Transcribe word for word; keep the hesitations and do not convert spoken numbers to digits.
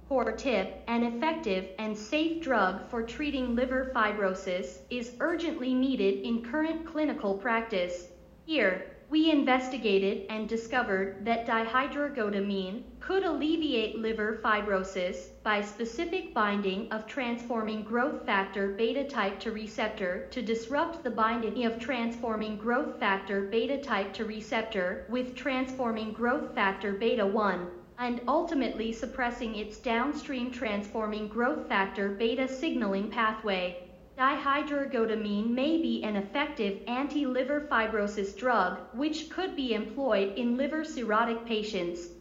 Core tip: an effective and safe drug for treating liver fibrosis is urgently needed in current clinical practice. Here, we investigated and discovered that dihydroergotamine could alleviate liver fibrosis by specific binding of transforming growth factor beta type two receptor to disrupt the binding of transforming growth factor beta type two receptor with transforming growth factor beta one, and ultimately suppressing its downstream transforming growth factor beta signaling pathway. Dihydroergotamine may be an effective anti-liver fibrosis drug, which could be employed in liver cirrhotic patients.